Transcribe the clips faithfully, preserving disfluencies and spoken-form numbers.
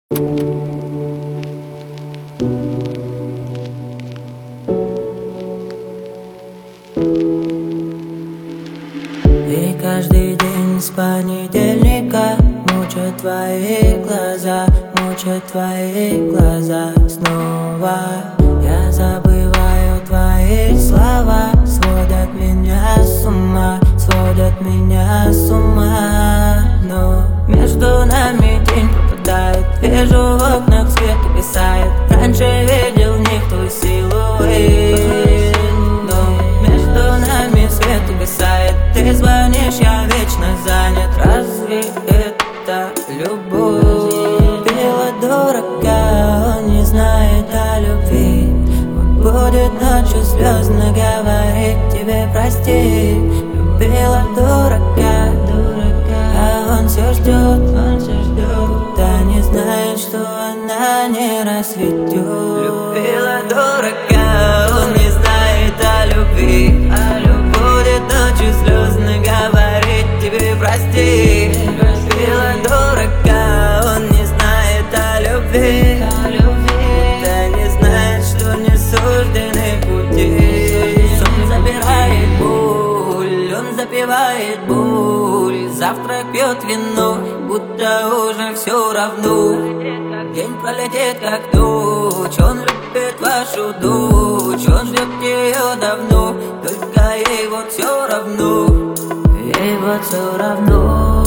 И каждый день с понедельника мучат твои глаза, мучат твои глаза снова. Я забываю твои слова, сводят меня с ума, сводят меня с ума. Но между нами день пропадает, вижу в окнах свет угасает. Раньше видел в них твой силуэт, но между нами свет угасает. Ты звонишь, я вечно занят. Разве это любовь? Пила дурака, он не знает о любви. Он будет ночью слезно говорить тебе прости. Любила дурака, а он все ждет, будто не знает, что она не расцветет. Любила дурака, он не знает о любви. Будет ночью слезно говорить тебе прости. Любила дурака, он не знает о любви. Да не знает, что не суждены пути. Он забирает боль, он запивает боль. Завтрак пьет вино, будто уже все равно. День пролетит как ночь, он любит вашу дочь. Он ждет ее давно, только ей вот все равно. Ей вот все равно.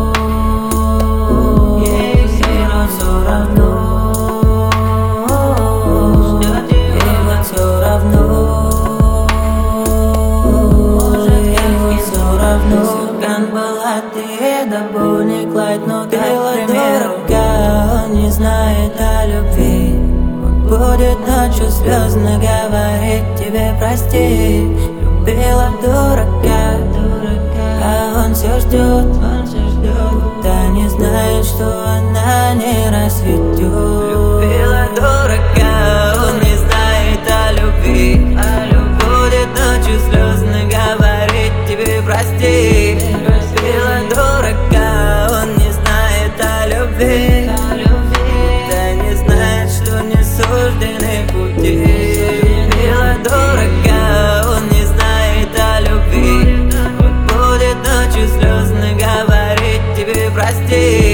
Ей все равно. Ей вот все равно. Ей вот все равно. Сюркан была ты, да не Клайд, но ты дурака. Он не знает о любви. Он будет ночью слезно говорить тебе прости. Любила дурака, а он все ждет, будто не знает, что она не расцветет. Любила дурака, он не знает о любви. Будет ночью слезно говорить тебе прости. Любила дурака, он не знает о любви. Да не знает, что не суждены пути. Любила дурака, он не знает о любви. Будет ночью слезно говорить тебе прости.